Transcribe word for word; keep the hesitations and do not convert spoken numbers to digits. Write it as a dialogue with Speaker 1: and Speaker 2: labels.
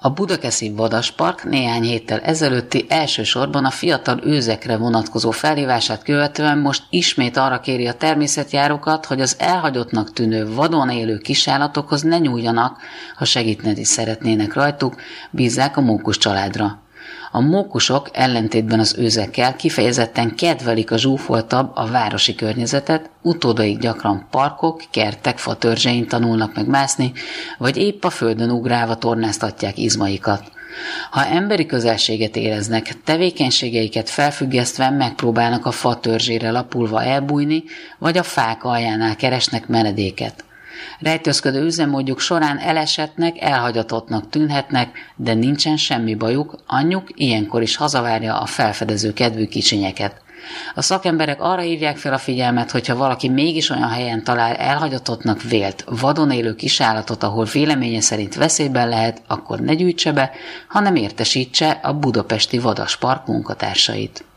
Speaker 1: A Budakeszi Vadaspark néhány héttel ezelőtti elsősorban a fiatal őzekre vonatkozó felhívását követően most ismét arra kéri a természetjárókat, hogy az elhagyottnak tűnő vadon élő kisállatokhoz ne nyúljanak, ha segíteni szeretnének rajtuk, bízzák a mókus családra. A mókusok ellentétben az őzekkel kifejezetten kedvelik a zsúfoltabb, a városi környezetet, utódaik gyakran parkok, kertek, fatörzsein tanulnak meg mászni, vagy épp a földön ugrálva tornáztatják izmaikat. Ha emberi közelséget éreznek, tevékenységeiket felfüggesztve megpróbálnak a fatörzsére lapulva elbújni, vagy a fák aljánál keresnek menedéket. Rejtőzködő üzemmódjuk során elesettnek, elhagyatottnak tűnhetnek, de nincsen semmi bajuk, anyjuk ilyenkor is hazavárja a felfedező kedvű kicsinyeket. A szakemberek arra hívják fel a figyelmet, hogyha valaki mégis olyan helyen talál elhagyatottnak vélt, vadon élő kisállatot, ahol véleménye szerint veszélyben lehet, akkor ne gyűjtse be, hanem értesítse a Budapesti Vadaspark munkatársait.